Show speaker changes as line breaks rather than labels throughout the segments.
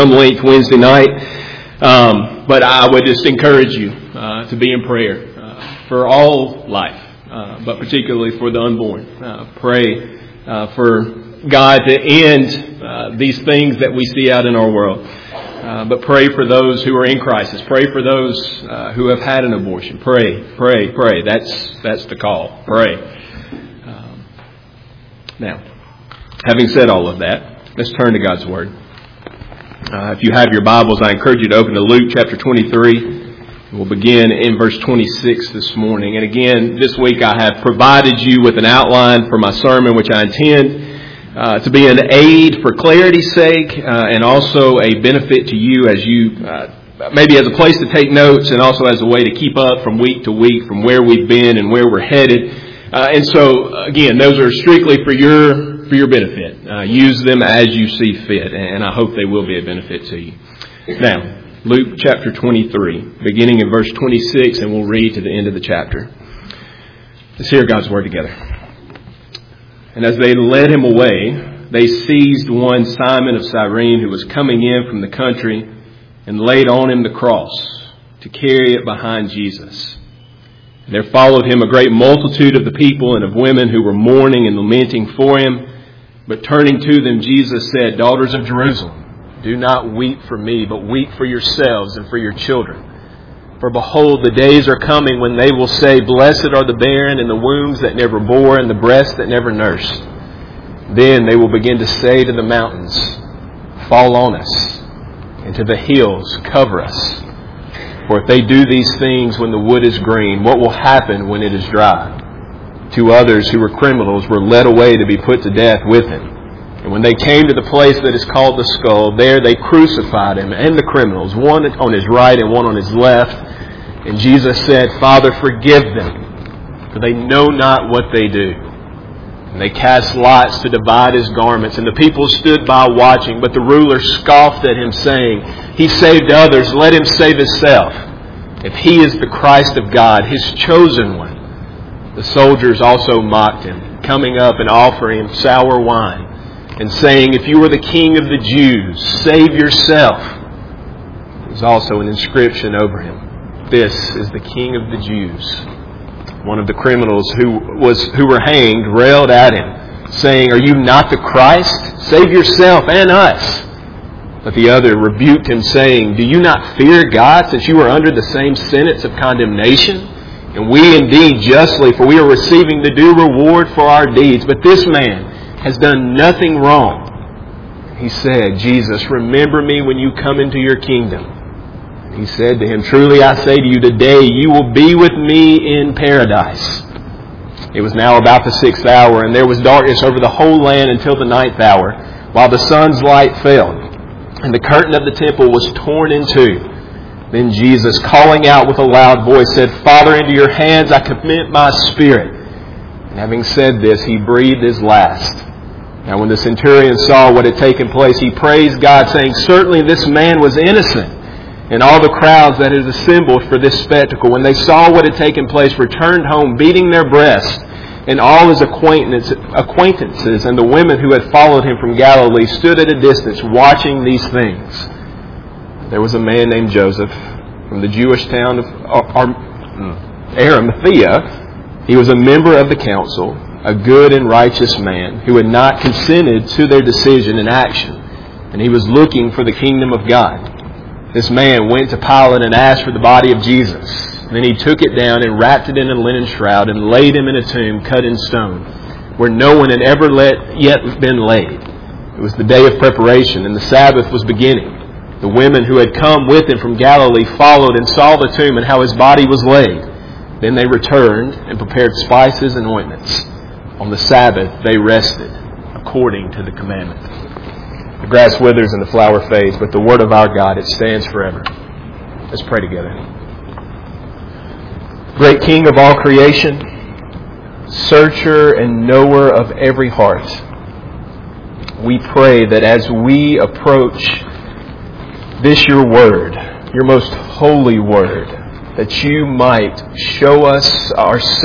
length Wednesday night, but I would just encourage you to be in prayer for all life, but particularly for the unborn. Pray for God to end these things that we see out in our world. But pray for those who are in crisis. Pray for those who have had an abortion. Pray. That's the call. Pray. Now, having said all of that, let's turn to God's Word. If you have your Bibles, I encourage you to open to Luke chapter 23. We'll begin in verse 26 this morning. And again, this week I have provided you with an outline for my sermon, which I intend to be an aid for clarity's sake and also a benefit to you as you, maybe as a place to take notes and also as a way to keep up from week to week from where we've been and where we're headed. And so, again, those are strictly for your benefit. Use them as you see fit, and I hope they will be a benefit to you. Now, Luke chapter 23, beginning in verse 26, and we'll read to the end of the chapter. Let's hear God's Word together. And as they led him away, they seized one Simon of Cyrene who was coming in from the country and laid on him the cross to carry it behind Jesus. And there followed him a great multitude of the people and of women who were mourning and lamenting for him. But turning to them, Jesus said, "Daughters of Jerusalem, do not weep for me, but weep for yourselves and for your children. For behold, the days are coming when they will say, Blessed are the barren and the wombs that never bore and the breasts that never nursed. Then they will begin to say to the mountains, Fall on us, and to the hills, cover us. For if they do these things when the wood is green, what will happen when it is dry?" Two others who were criminals were led away to be put to death with him. And when they came to the place that is called the Skull, there they crucified him and the criminals, one on his right and one on his left. And Jesus said, "Father, forgive them, for they know not what they do." And they cast lots to divide his garments, and the people stood by watching. But the ruler scoffed at him, saying, "He saved others, let him save himself. If he is the Christ of God, his chosen one." The soldiers also mocked him, coming up and offering him sour wine, and saying, "If you are the king of the Jews, save yourself." There was also an inscription over him, "This is the King of the Jews." One of the criminals who were hanged railed at him, saying, "Are you not the Christ? Save yourself and us." But the other rebuked him, saying, "Do you not fear God, since you are under the same sentence of condemnation? And we indeed justly, for we are receiving the due reward for our deeds. But this man has done nothing wrong." He said, "Jesus, remember me when you come into your kingdom." He said to him, "Truly I say to you, today you will be with me in paradise." It was now about the 6th hour, and there was darkness over the whole land until the 9th hour, while the sun's light failed, and the curtain of the temple was torn in two. Then Jesus, calling out with a loud voice, said, "Father, into your hands I commit my spirit." And having said this, he breathed his last. Now when the centurion saw what had taken place, he praised God, saying, "Certainly this man was innocent." And all the crowds that had assembled for this spectacle, when they saw what had taken place, returned home, beating their breasts. And all his acquaintances and the women who had followed him from Galilee stood at a distance, watching these things. There was a man named Joseph from the Jewish town of Arimathea. He was a member of the council, a good and righteous man who had not consented to their decision and action, and he was looking for the kingdom of God. This man went to Pilate and asked for the body of Jesus. Then he took it down and wrapped it in a linen shroud and laid him in a tomb cut in stone, where no one had ever yet been laid. It was the day of preparation, and the Sabbath was beginning. The women who had come with him from Galilee followed and saw the tomb and how his body was laid. Then they returned and prepared spices and ointments. On the Sabbath they rested, according to the commandment. The grass withers and the flower fades, but the word of our God, it stands forever. Let's pray together. Great King of all creation, searcher and knower of every heart, we pray that as we approach this your word, your most holy word, that you might show us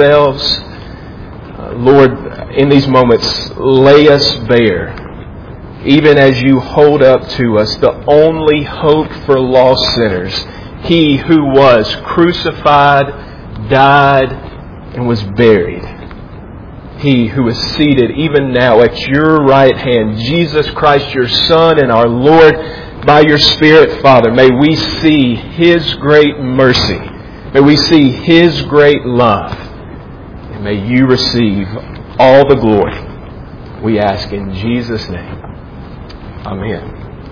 ourselves. Lord, in these moments, lay us bare even as you hold up to us the only hope for lost sinners, He who was crucified, died, and was buried. He who is seated even now at your right hand, Jesus Christ, your Son and our Lord, by your Spirit, Father, may we see His great mercy. May we see His great love. And may you receive all the glory. We ask in Jesus' name. Amen.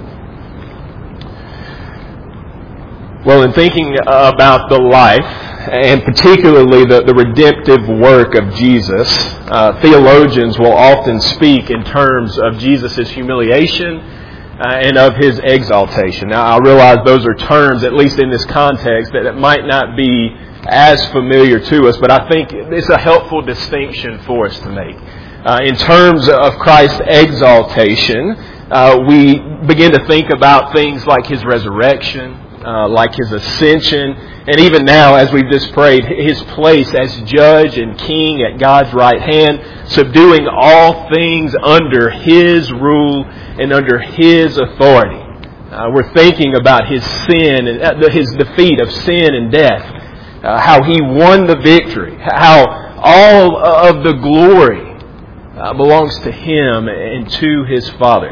Well, in thinking about the life, and particularly the redemptive work of Jesus, theologians will often speak in terms of Jesus' humiliation and of His exaltation. Now, I realize those are terms, at least in this context, that might not be as familiar to us, but I think it's a helpful distinction for us to make. In terms of Christ's exaltation, we begin to think about things like His resurrection, like His ascension, and even now, as we've just prayed, His place as judge and king at God's right hand, subduing all things under His rule and under His authority. We're thinking about His sin and His defeat of sin and death, how He won the victory, how all of the glory belongs to Him and to His Father.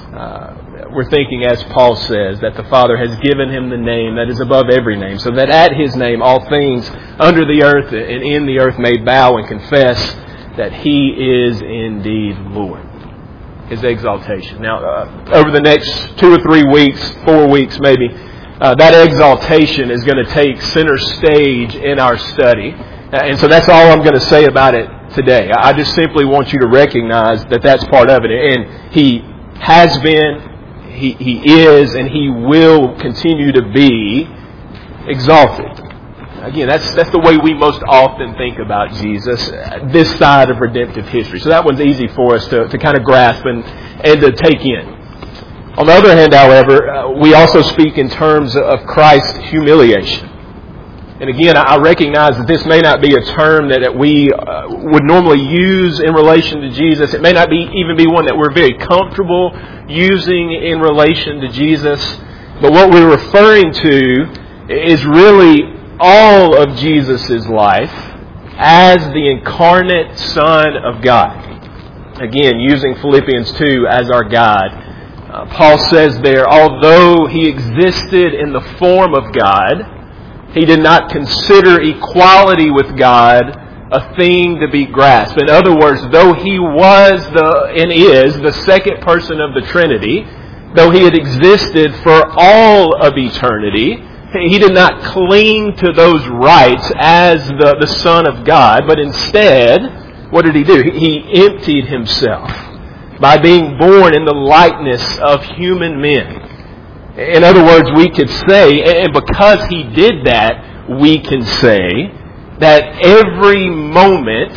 We're thinking, as Paul says, that the Father has given Him the name that is above every name, so that at His name all things under the earth and in the earth may bow and confess that He is indeed Lord. His exaltation. Now, over the next 2 or 3 weeks, 4 weeks maybe, that exaltation is going to take center stage in our study. And so that's all I'm going to say about it today. I just simply want you to recognize that that's part of it. And He has been, He is, and He will continue to be exalted. Again, that's the way we most often think about Jesus, this side of redemptive history. So that one's easy for us to kind of grasp and to take in. On the other hand, however, we also speak in terms of Christ's humiliation. And again, I recognize that this may not be a term that we would normally use in relation to Jesus. It may not even be one that we're very comfortable using in relation to Jesus. But what we're referring to is really all of Jesus' life as the incarnate Son of God. Again, using Philippians 2 as our guide. Paul says there, although He existed in the form of God, He did not consider equality with God a thing to be grasped. In other words, though He was and is the second person of the Trinity, though He had existed for all of eternity, He did not cling to those rights as the Son of God, but instead, what did He do? He emptied Himself by being born in the likeness of human men. In other words, we could say, and because He did that, we can say that every moment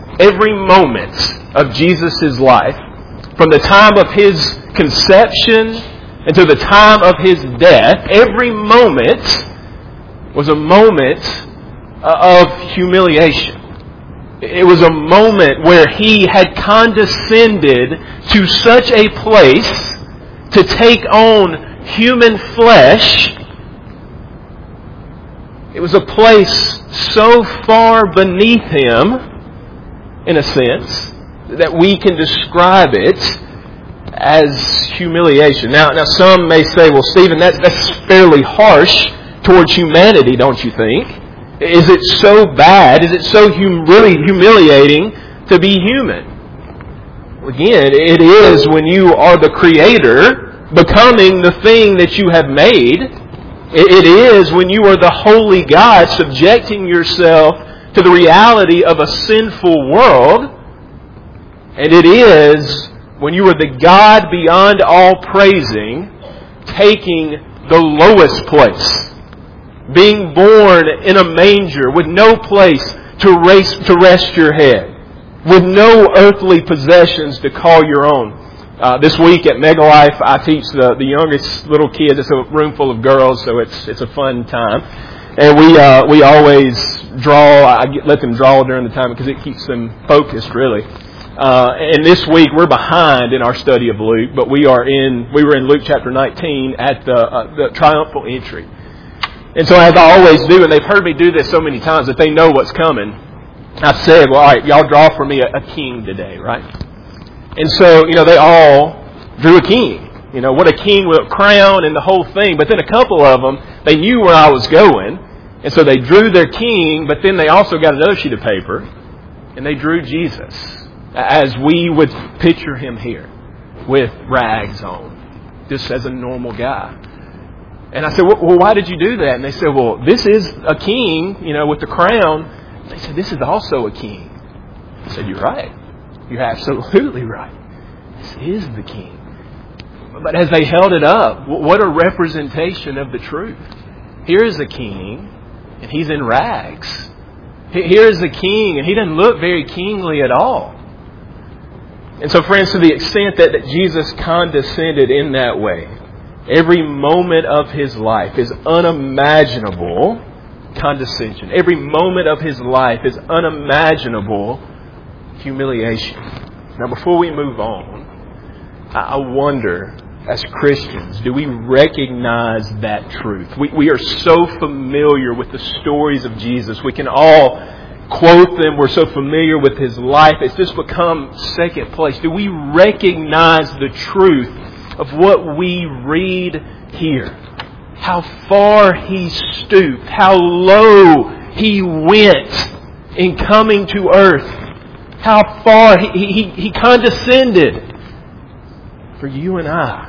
of Jesus' life, from the time of His conception and to the time of His death, every moment was a moment of humiliation. It was a moment where He had condescended to such a place to take on human flesh. It was a place so far beneath Him, in a sense, that we can describe it as humiliation. Now some may say, well, Stephen, that's fairly harsh towards humanity, don't you think? Is it so bad? Is it so really humiliating to be human? Again, it is when you are the Creator, becoming the thing that you have made. It is when you are the holy God, subjecting yourself to the reality of a sinful world. And it is when you are the God beyond all praising, taking the lowest place, being born in a manger with no place to rest your head, with no earthly possessions to call your own. This week at Megalife, I teach the youngest little kids. It's a room full of girls, so it's a fun time. And we always draw. I let them draw during the time because it keeps them focused, really. And this week we're behind in our study of Luke, but we were in Luke chapter 19 at the triumphal entry. And so as I always do, and they've heard me do this so many times that they know what's coming, I said, well, all right, y'all draw for me a king today, right? And so, they all drew a king. What a king with a crown and the whole thing. But then a couple of them, they knew where I was going. And so they drew their king, but then they also got another sheet of paper, and they drew Jesus, as we would picture him here, with rags on, just as a normal guy. And I said, well, why did you do that? And they said, well, this is a king, with the crown. They said, this is also a king. I said, you're right. You're absolutely right. This is the king. But as they held it up, what a representation of the truth. Here is a king, and he's in rags. Here is the king, and he doesn't look very kingly at all. And so, friends, to the extent that Jesus condescended in that way, every moment of his life is unimaginable condescension. Every moment of his life is unimaginable humiliation. Now, before we move on, I wonder, as Christians, do we recognize that truth? We are so familiar with the stories of Jesus. We can all quote them. We're so familiar with his life. It's just become second place. Do we recognize the truth of what we read here? How far he stooped, how low he went in coming to earth, how far he condescended for you and I.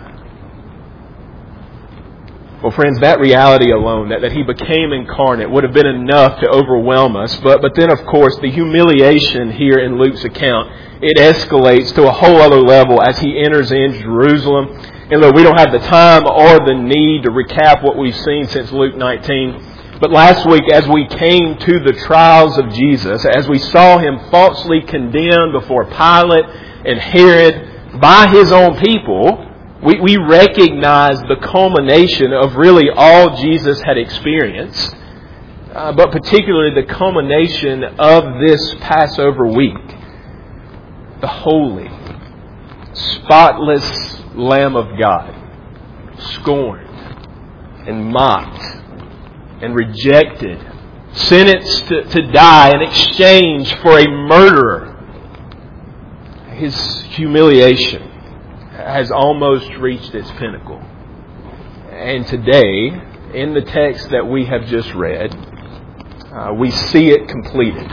Well, friends, that reality alone, that he became incarnate, would have been enough to overwhelm us. But then, of course, the humiliation here in Luke's account, it escalates to a whole other level as he enters in Jerusalem. And look, we don't have the time or the need to recap what we've seen since Luke 19. But last week, as we came to the trials of Jesus, as we saw him falsely condemned before Pilate and Herod by his own people, we recognize the culmination of really all Jesus had experienced, but particularly the culmination of this Passover week. The holy, spotless Lamb of God, scorned and mocked and rejected, sentenced to die in exchange for a murderer. His humiliation has almost reached its pinnacle. And today, in the text that we have just read, we see it completed.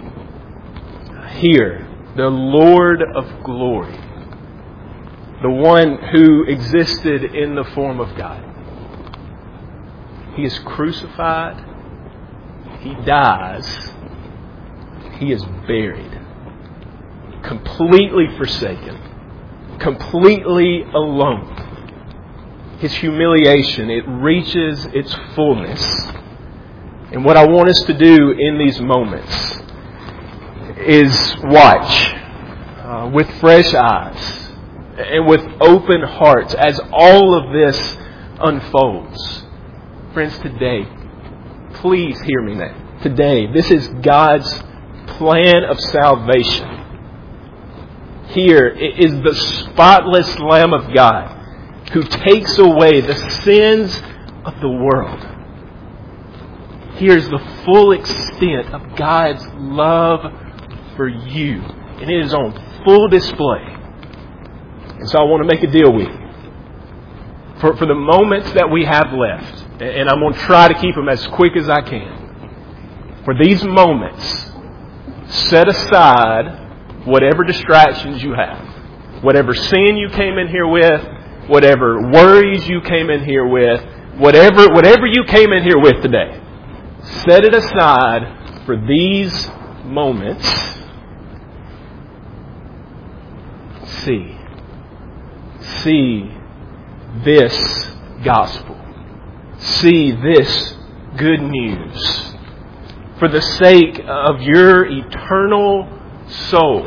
Here, the Lord of glory, the one who existed in the form of God, he is crucified, he dies, he is buried, completely forsaken, completely alone. His humiliation, it reaches its fullness. And what I want us to do in these moments is watch with fresh eyes and with open hearts as all of this unfolds. Friends, today, please hear me now. Today, this is God's plan of salvation. Here is the spotless Lamb of God who takes away the sins of the world. Here's the full extent of God's love for you. And it is on full display. And so I want to make a deal with you. For the moments that we have left, and I'm going to try to keep them as quick as I can. For these moments, set aside whatever distractions you have. Whatever sin you came in here with, whatever worries you came in here with, whatever you came in here with today. Set it aside for these moments. See this gospel. See this good news. For the sake of your eternal soul.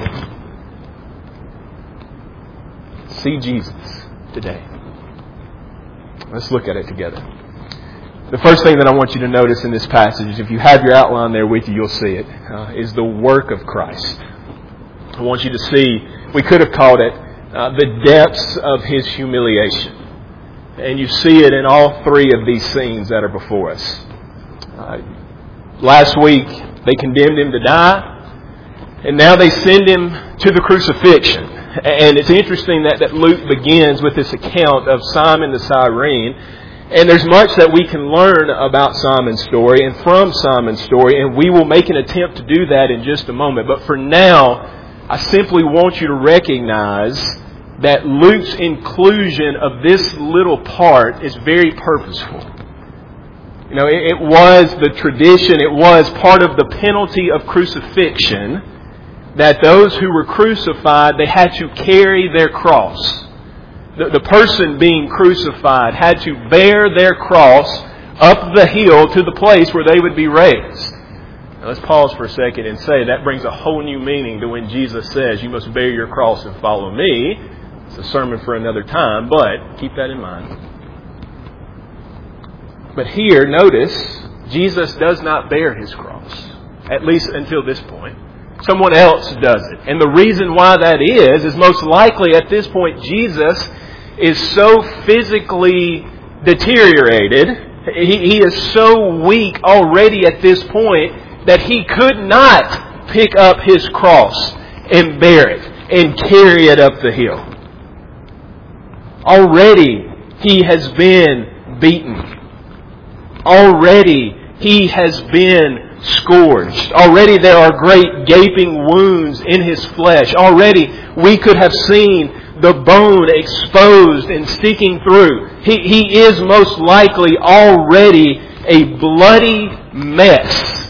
See Jesus today. Let's look at it together. The first thing that I want you to notice in this passage, if you have your outline there with you, you'll see it, is the work of Christ.
I want you to see, we could have called it, the depths of His humiliation. And you see it in all three of these scenes that are before us. Last week, they condemned Him to die. And now they send Him to the crucifixion. And it's interesting that Luke begins with this account of Simon the Cyrene. And there's much that we can learn about Simon's story and from Simon's story. And we will make an attempt to do that in just a moment. But for now, I simply want you to recognize that Luke's inclusion of this little part is very purposeful. You know, it was the tradition, it was part of the penalty of crucifixion that those who were crucified, they had to carry their cross. The person being crucified had to bear their cross up the hill to the place where they would be raised. Now let's pause for a second and say that brings a whole new meaning to when Jesus says, you must bear your cross and follow me. It's a sermon for another time, but keep that in mind. But here, notice, Jesus does not bear His cross, at least until this point. Someone else does it. And the reason why that is most likely at this point Jesus is so physically deteriorated, he is so weak already at this point that he could not pick up His cross and bear it and carry it up the hill. Already He has been beaten. Already He has been scourged. Already there are great gaping wounds in His flesh. Already we could have seen the bone exposed and sticking through. He is most likely already a bloody mess.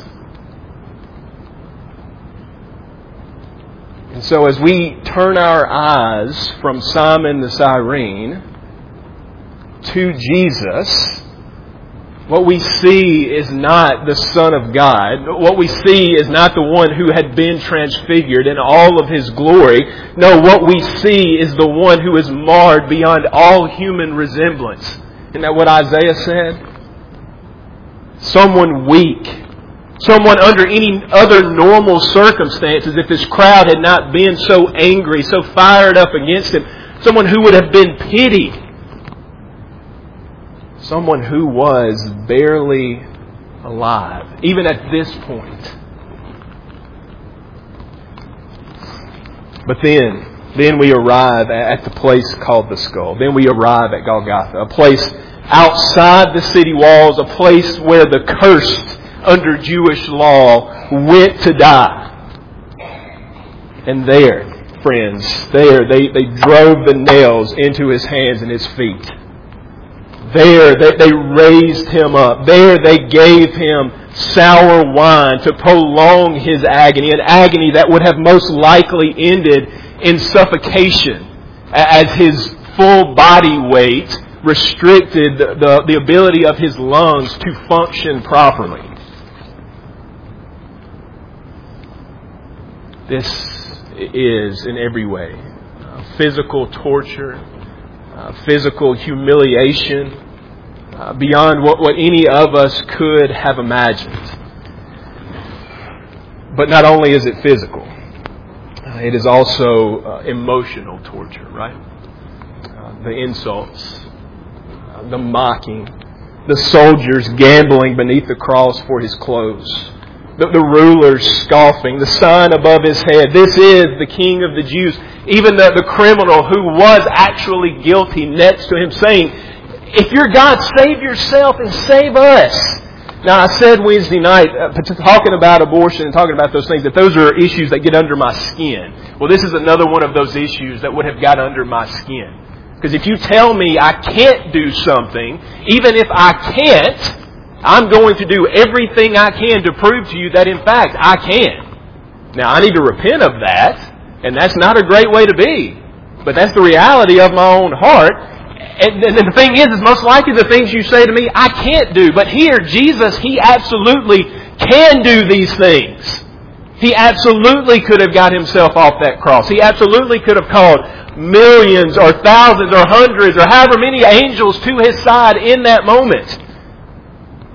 And so as we turn our eyes from Simon the Cyrene to Jesus, what we see is not the Son of God. What we see is not the one who had been transfigured in all of His glory. No, what we see is the one who is marred beyond all human resemblance. Isn't that what Isaiah said? Someone weak. Someone under any other normal circumstances, if this crowd had not been so angry, so fired up against Him, someone who would have been pitied. Someone who was barely alive, even at this point. But then we arrive at the place called the Skull. Then we arrive at Golgotha, a place outside the city walls, a place where the cursed under Jewish law went to die. And there, friends, they drove the nails into His hands and His feet. There, they raised Him up. There, they gave Him sour wine to prolong His agony, an agony that would have most likely ended in suffocation as His full body weight restricted the ability of His lungs to function properly. This is, in every way, physical torture, physical humiliation, beyond what any of us could have imagined. But not only is it physical, it is also emotional torture, right? The insults, the mocking, the soldiers gambling beneath the cross for His clothes, the rulers scoffing, the sign above His head, "This is the King of the Jews." Even the criminal who was actually guilty next to Him saying, "If you're God, save yourself and save us." Now, I said Wednesday night, talking about abortion and talking about those things, that those are issues that get under my skin. Well, this is another one of those issues that would have got under my skin. Because if you tell me I can't do something, even if I can't, I'm going to do everything I can to prove to you that, in fact, I can. Now, I need to repent of that, and that's not a great way to be. But that's the reality of my own heart. And the thing is most likely the things you say to me, I can't do. But here, Jesus, He absolutely can do these things. He absolutely could have got Himself off that cross. He absolutely could have called millions or thousands or hundreds or however many angels to His side in that moment.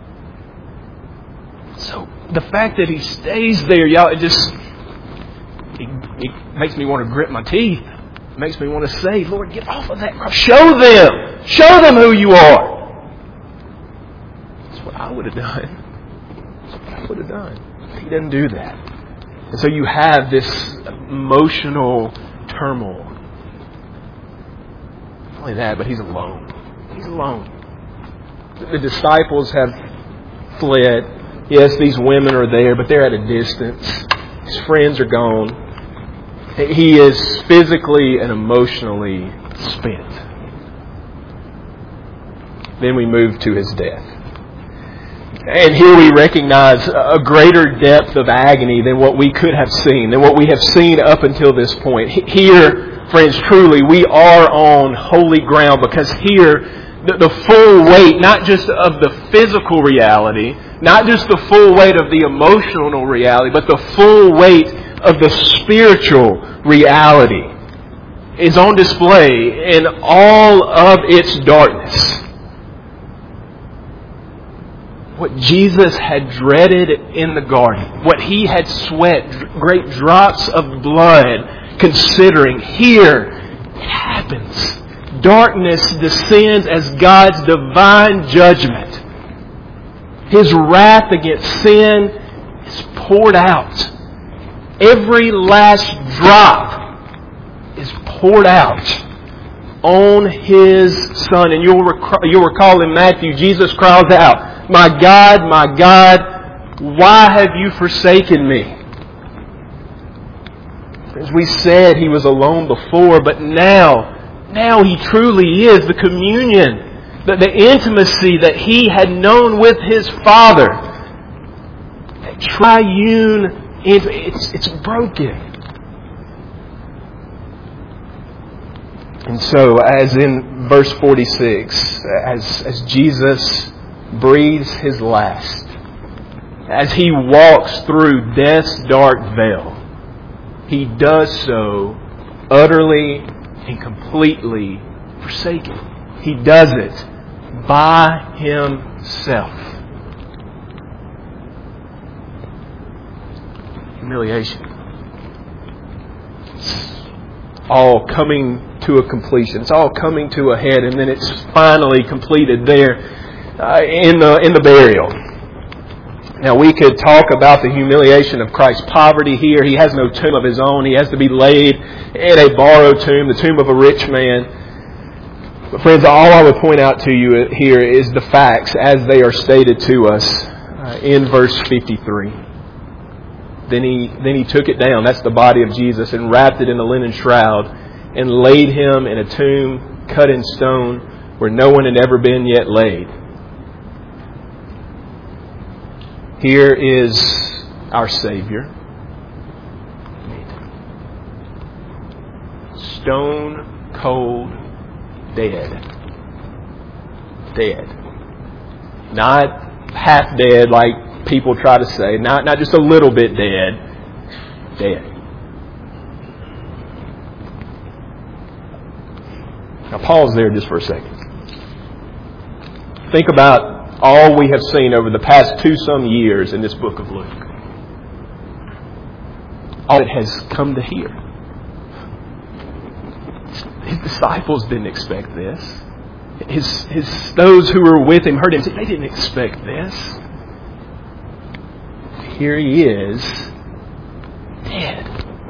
So the fact that He stays there, y'all, it makes me want to grit my teeth. It makes me want to say, Lord, get off of that cross. Show them who you are. That's what I would have done. That's what I would have done. He didn't do that. And so you have this emotional turmoil. Not only that, but he's alone. He's alone. The disciples have fled. Yes, these women are there, but they're at a distance. His friends are gone. He is physically and emotionally spent. Then we move to his death. And here we recognize a greater depth of agony than what we could have seen, than what we have seen up until this point. Here, friends, truly, we are on holy ground, because here, the full weight, not just of the physical reality, not just the full weight of the emotional reality, but the full weight of the spiritual reality is on display in all of its darkness. What Jesus had dreaded in the garden, what he had sweat great drops of blood considering, here it happens. Darkness descends as God's divine judgment. His wrath against sin is poured out. Every last drop is poured out on His Son. And you'll recall in Matthew, Jesus cries out, my God, why have you forsaken me?" As we said, He was alone before, but now He truly is. The communion, the intimacy that He had known with His Father, that triune, it's broken. And so, as in verse 46, as Jesus breathes His last, as He walks through death's dark veil, He does so utterly and completely forsaken. He does it by Himself. Humiliation. It's all coming to a completion. It's all coming to a head, and then it's finally completed there in the burial. Now, we could talk about the humiliation of Christ's poverty here. He has no tomb of His own. He has to be laid in a borrowed tomb, the tomb of a rich man. But friends, all I would point out to you here is the facts as they are stated to us in verse 53. Then he took it down, that's the body of Jesus, and wrapped it in a linen shroud and laid Him in a tomb cut in stone where no one had ever been yet laid. Here is our Savior, stone cold dead. Dead. Not half dead like people try to say. Not just a little bit dead. Dead. Now pause there just for a second. Think about all we have seen over the past 2 years in this book of Luke. All it has come to hear. His disciples didn't expect this. Those who were with Him heard Him say, they didn't expect this. Here He is, dead.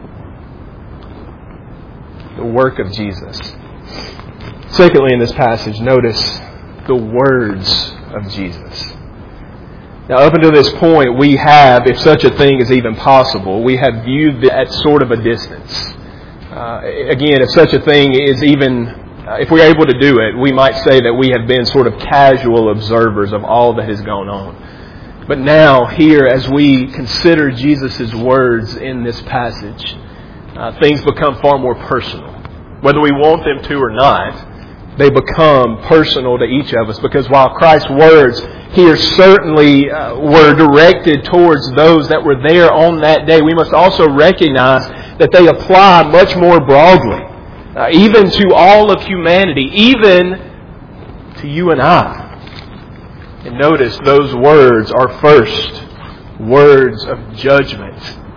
The work of Jesus. Secondly, in this passage, notice the words of Jesus. Now, up until this point, we have, if such a thing is even possible, we have viewed it at sort of a distance. Again, if such a thing is even, if we're able to do it, we might say that we have been sort of casual observers of all that has gone on. But now, here, as we consider Jesus' words in this passage, things become far more personal. Whether we want them to or not, they become personal to each of us, because while Christ's words here certainly were directed towards those that were there on that day, we must also recognize that they apply much more broadly, even to all of humanity, even to you and I. And notice those words are first words of judgment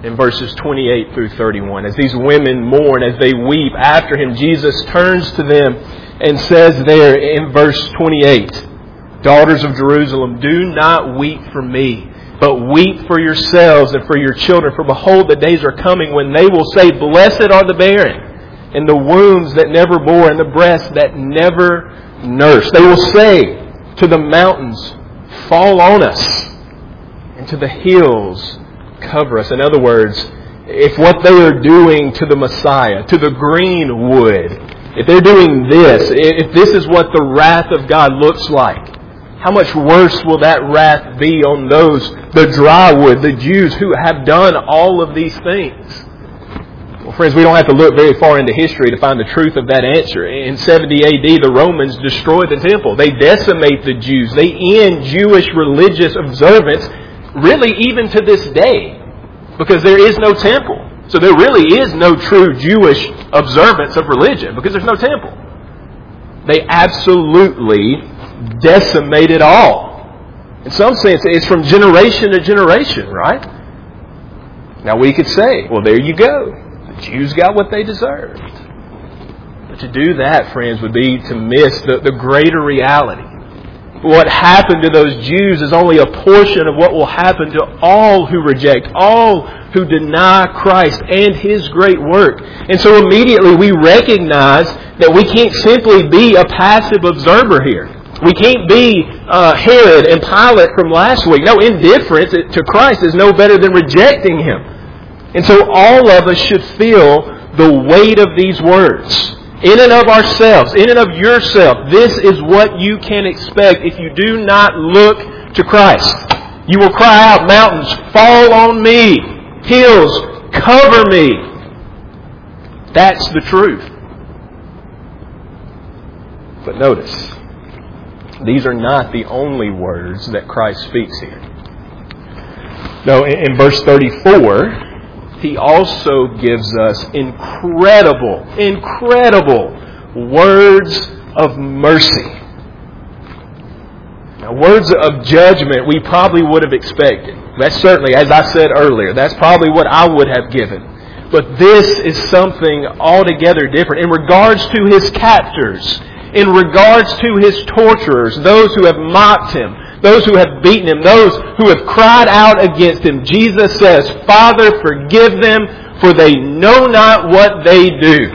in verses 28 through 31. As these women mourn, as they weep after Him, Jesus turns to them and says there in verse 28, "Daughters of Jerusalem, do not weep for me, but weep for yourselves and for your children. For behold, the days are coming when they will say, Blessed are the barren, and the wombs that never bore, and the breasts that never nursed. They will say to the mountains, Fall on us, and to the hills, cover us." In other words, if what they are doing to the Messiah, to the green wood, if they're doing this, if this is what the wrath of God looks like, how much worse will that wrath be on those, the dry wood, the Jews who have done all of these things? Well, friends, we don't have to look very far into history to find the truth of that answer. In 70 AD, the Romans destroy the temple. They decimate the Jews. They end Jewish religious observance, really even to this day, because there is no temple. So there really is no true Jewish observance of religion, because there's no temple. They absolutely decimate it all. In some sense, it's from generation to generation, right? Now we could say, well, there you go. The Jews got what they deserved. But to do that, friends, would be to miss the greater reality. What happened to those Jews is only a portion of what will happen to all who reject, all who deny Christ and His great work. And so immediately we recognize that we can't simply be a passive observer here. We can't be Herod and Pilate from last week. No, indifference to Christ is no better than rejecting Him. And so all of us should feel the weight of these words. In and of ourselves, in and of yourself, this is what you can expect if you do not look to Christ. You will cry out, mountains, fall on me. Hills, cover me. That's the truth. But notice, these are not the only words that Christ speaks here. No, in verse 34, He also gives us incredible words of mercy. Now, words of judgment we probably would have expected. That's certainly, as I said earlier, that's probably what I would have given. But this is something altogether different. In regards to His captors, in regards to His torturers, those who have mocked Him, those who have beaten Him, those who have cried out against Him, Jesus says, Father, forgive them, for they know not what they do.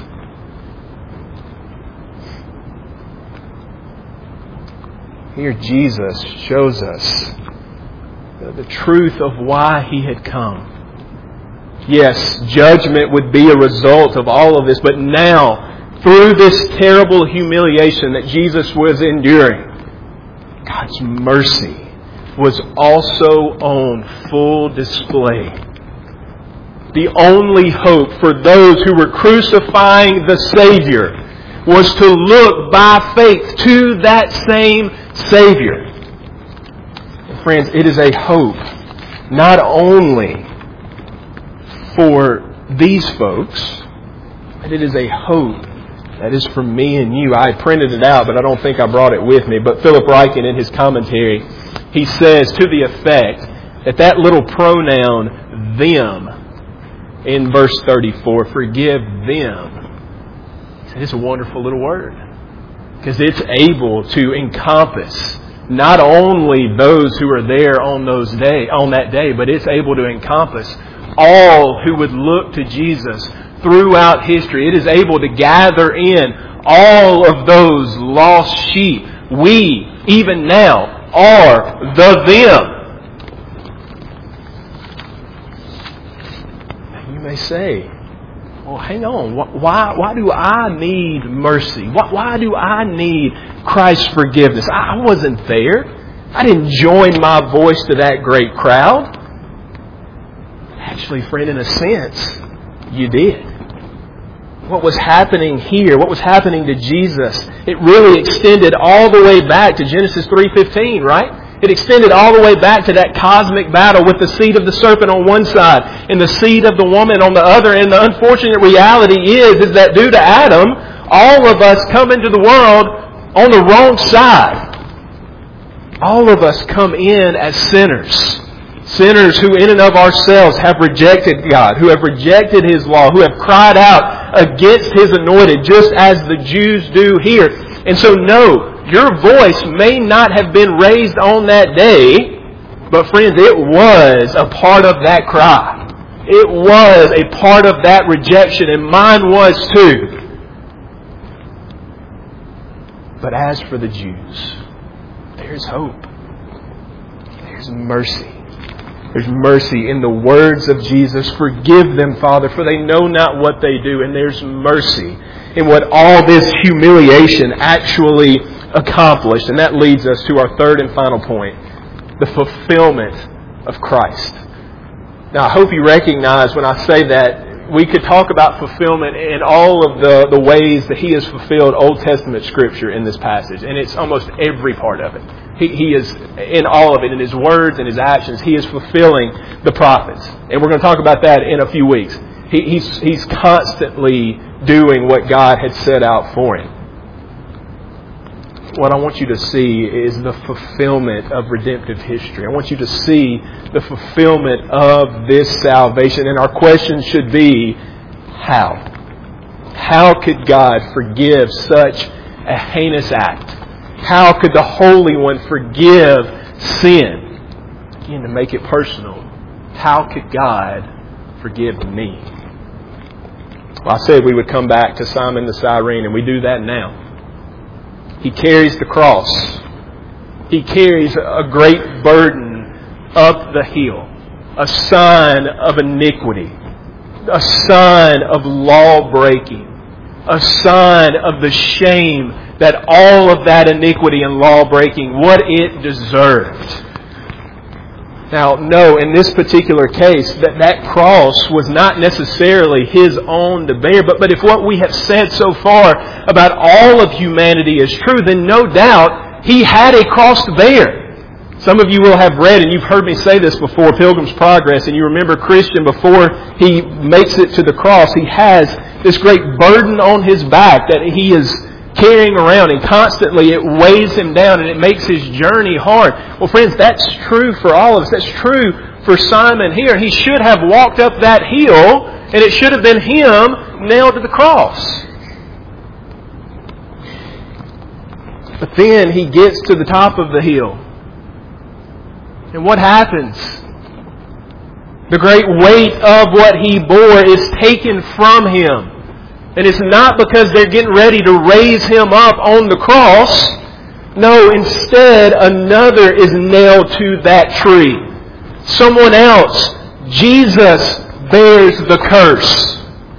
Here Jesus shows us the truth of why He had come. Yes, judgment would be a result of all of this, but now, through this terrible humiliation that Jesus was enduring, God's mercy was also on full display. The only hope for those who were crucifying the Savior was to look by faith to that same Savior. And friends, it is a hope not only for these folks, but it is a hope that is for me and you. I printed it out, but I don't think I brought it with me. But Philip Ryken, in his commentary, he says to the effect that little pronoun, them, in verse 34, forgive them, it's a wonderful little word. Because it's able to encompass not only those who are there on that day, but it's able to encompass all who would look to Jesus throughout history. It is able to gather in all of those lost sheep. We, even now, are the them. You may say, well, hang on. Why do I need mercy? Why do I need Christ's forgiveness? I wasn't there. I didn't join my voice to that great crowd. Actually, friend, in a sense, you did. What was happening here, what was happening to Jesus, it really extended all the way back to Genesis 3:15, right? It extended all the way back to that cosmic battle with the seed of the serpent on one side and the seed of the woman on the other. And the unfortunate reality is that due to Adam, all of us come into the world on the wrong side. All of us come in as sinners, Sinners who in and of ourselves have rejected God, who have rejected His law, who have cried out against His anointed, just as the Jews do here. And so no, your voice may not have been raised on that day, but friends, it was a part of that cry. It was a part of that rejection, and mine was too. But as for the Jews, there's hope. There's mercy. There's mercy in the words of Jesus. Forgive them, Father, for they know not what they do. And there's mercy in what all this humiliation actually accomplished. And that leads us to our third and final point, the fulfillment of Christ. Now, I hope you recognize when I say that we could talk about fulfillment in all of the ways that He has fulfilled Old Testament Scripture in this passage. And it's almost every part of it. He is, in all of it, in His words and His actions, He is fulfilling the prophets. And we're going to talk about that in a few weeks. He's constantly doing what God had set out for Him. What I want you to see is the fulfillment of redemptive history. I want you to see the fulfillment of this salvation. And our question should be, how? How could God forgive such a heinous act? How could the Holy One forgive sin? Again, to make it personal, how could God forgive me? Well, I said we would come back to Simon the Cyrene, and we do that now. He carries the cross. He carries a great burden up the hill. A sign of iniquity. A sign of law breaking. A sign of the shame that all of that iniquity and law breaking, what it deserved. Now, no, in this particular case, that cross was not necessarily His own to bear. But if what we have said so far about all of humanity is true, then no doubt He had a cross to bear. Some of you will have read, and you've heard me say this before, Pilgrim's Progress, and you remember Christian before he makes it to the cross, he has this great burden on his back that he is carrying around, and constantly it weighs him down and it makes his journey hard. Well, friends, that's true for all of us. That's true for Simon here. He should have walked up that hill, and it should have been him nailed to the cross. But then he gets to the top of the hill. And what happens? The great weight of what he bore is taken from him. And it's not because they're getting ready to raise him up on the cross. No, instead, another is nailed to that tree. Someone else. Jesus bears the curse.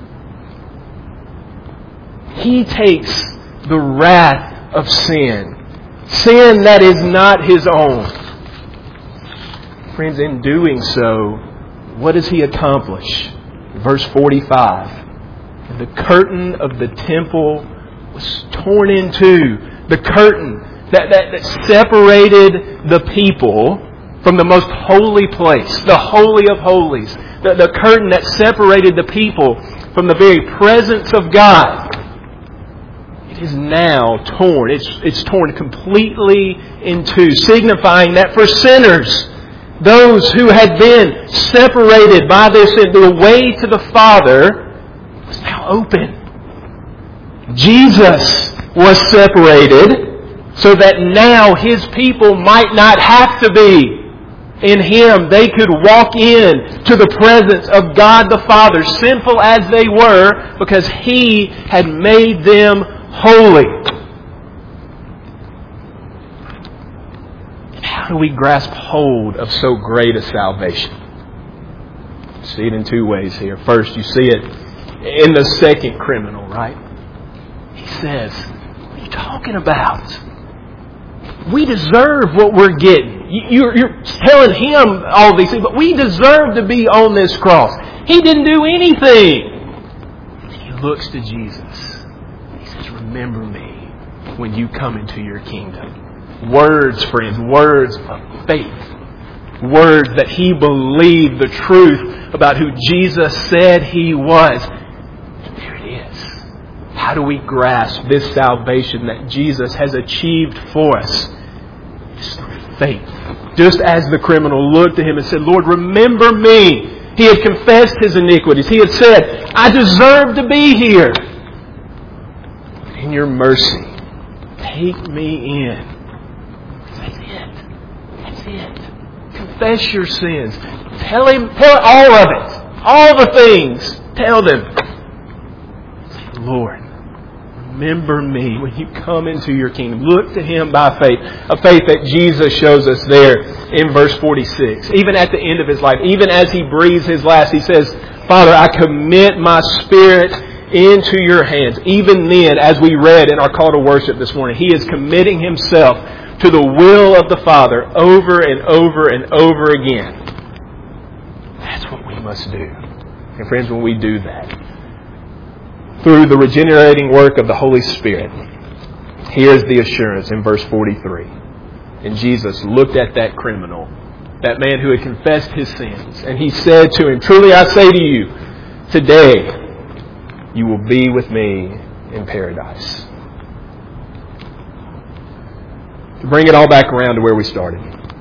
He takes the wrath of sin. Sin that is not His own. Friends, in doing so, what does He accomplish? Verse 45. The curtain of the temple was torn in two. The curtain that separated the people from the most holy place, the Holy of Holies. The curtain that separated the people from the very presence of God. It is now torn. It's torn completely in two, signifying that for sinners, those who had been separated by their sin, the way to the Father was now open. Jesus was separated so that now His people might not have to be. In Him, they could walk in to the presence of God the Father, sinful as they were, because He had made them holy. How do we grasp hold of so great a salvation? You see it in two ways here. First, you see it in the second criminal, right? He says, what are you talking about? We deserve what we're getting. You're telling him all these things, but we deserve to be on this cross. He didn't do anything. He looks to Jesus. He says, remember me when you come into your kingdom. Words, friends, words of faith. Words that he believed the truth about who Jesus said He was. And there it is. How do we grasp this salvation that Jesus has achieved for us? It's through faith. just as the criminal looked to Him and said, Lord, remember me. He had confessed his iniquities. He had said, I deserve to be here. In your mercy, take me in. That's it. That's it. Confess your sins. Tell all of it. All the things. Tell them. Lord, remember me when you come into your kingdom. Look to Him by faith. A faith that Jesus shows us there in verse 46. Even at the end of His life, even as He breathes His last, He says, Father, I commit my spirit into your hands. Even then, as we read in our call to worship this morning, He is committing Himself to the will of the Father over and over and over again. That's what we must do. And friends, when we do that, through the regenerating work of the Holy Spirit, here's the assurance in verse 43. And Jesus looked at that criminal, that man who had confessed his sins, and He said to him, truly I say to you, today you will be with me in paradise. To bring it all back around to where we started,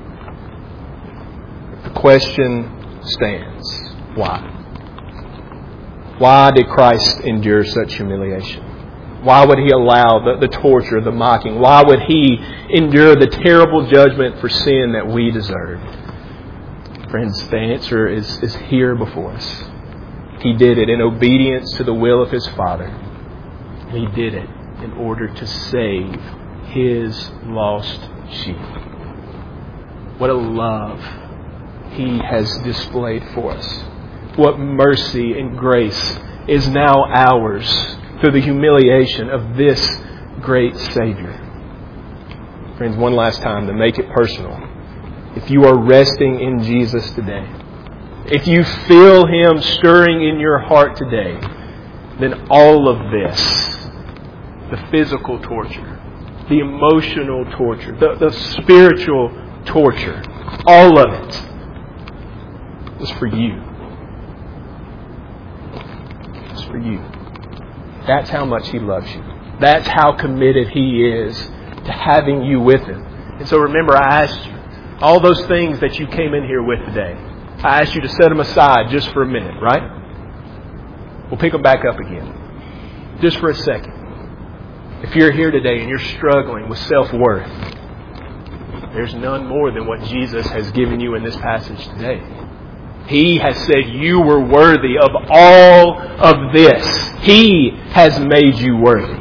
the question stands, why? Why did Christ endure such humiliation? Why would He allow the torture, the mocking? Why would He endure the terrible judgment for sin that we deserve? Friends, the answer is here before us. He did it in obedience to the will of His Father. And He did it in order to save His lost sheep. What a love He has displayed for us. What mercy and grace is now ours through the humiliation of this great Savior. Friends, one last time to make it personal. If you are resting in Jesus today, if you feel Him stirring in your heart today, then all of this, the physical torture, the emotional torture, the spiritual torture, all of it is for you. It's for you. That's how much He loves you. That's how committed He is to having you with Him. And so remember, I asked you, all those things that you came in here with today, I asked you to set them aside just for a minute, right? We'll pick them back up again. Just for a second. If you're here today and you're struggling with self-worth, there's none more than what Jesus has given you in this passage today. He has said you were worthy of all of this. He has made you worthy.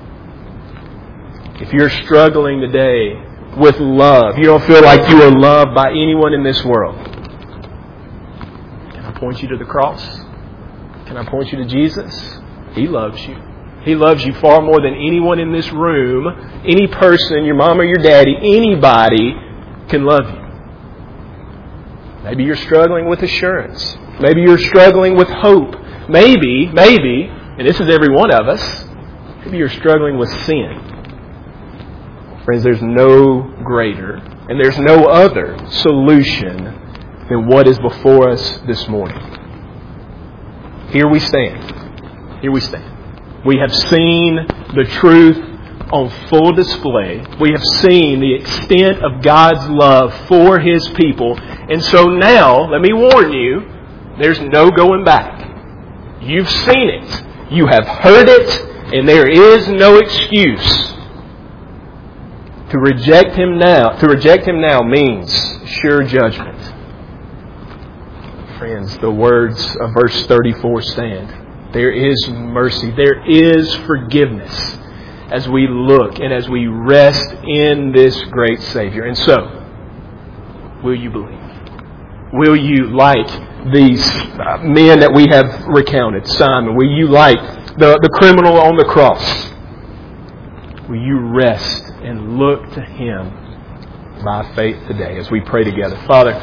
If you're struggling today with love, you don't feel like you are loved by anyone in this world, can I point you to the cross? Can I point you to Jesus? He loves you. He loves you far more than anyone in this room, any person, your mom or your daddy, anybody can love you. Maybe you're struggling with assurance. Maybe you're struggling with hope. Maybe, and this is every one of us, maybe you're struggling with sin. Friends, there's no greater and there's no other solution than what is before us this morning. Here we stand. Here we stand. We have seen the truth on full display. We have seen the extent of God's love for His people. And so now, let me warn you, there's no going back. You've seen it. You have heard it. And there is no excuse. To reject Him now means sure judgment. Friends, the words of verse 34 stand. There is mercy. There is forgiveness as we look and as we rest in this great Savior. And so, will you believe? Will you, like these men that we have recounted, Simon, will you, like the criminal on the cross, will you rest and look to Him by faith today as we pray together? Father,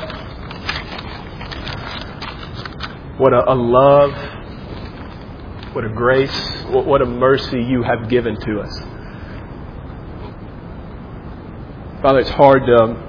what a love, what a grace, what a mercy You have given to us. Father, it's hard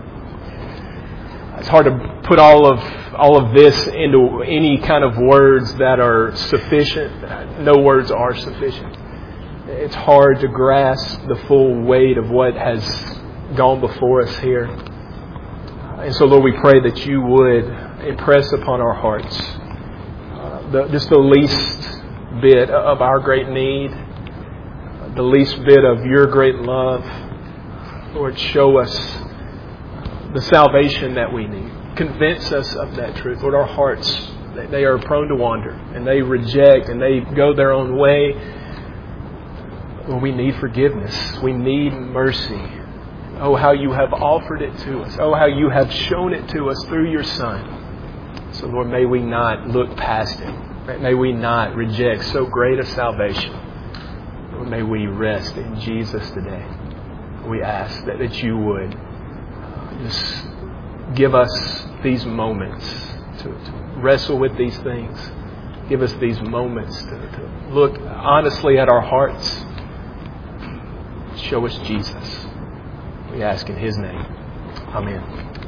to put all of this into any kind of words that are sufficient. No words are sufficient. It's hard to grasp the full weight of what has gone before us here. And so, Lord, we pray that you would impress upon our hearts just the least bit of our great need, the least bit of your great love. Lord, show us the salvation that we need. Convince us of that truth. Lord, our hearts, they are prone to wander, and they reject, and they go their own way. Lord, we need forgiveness. We need mercy. Oh, how you have offered it to us. Oh, how you have shown it to us through your Son. So, Lord, may we not look past it. May we not reject so great a salvation. Lord, may we rest in Jesus today. We ask that you would just give us these moments to wrestle with these things. Give us these moments to look honestly at our hearts. Show us Jesus. We ask in His name. Amen.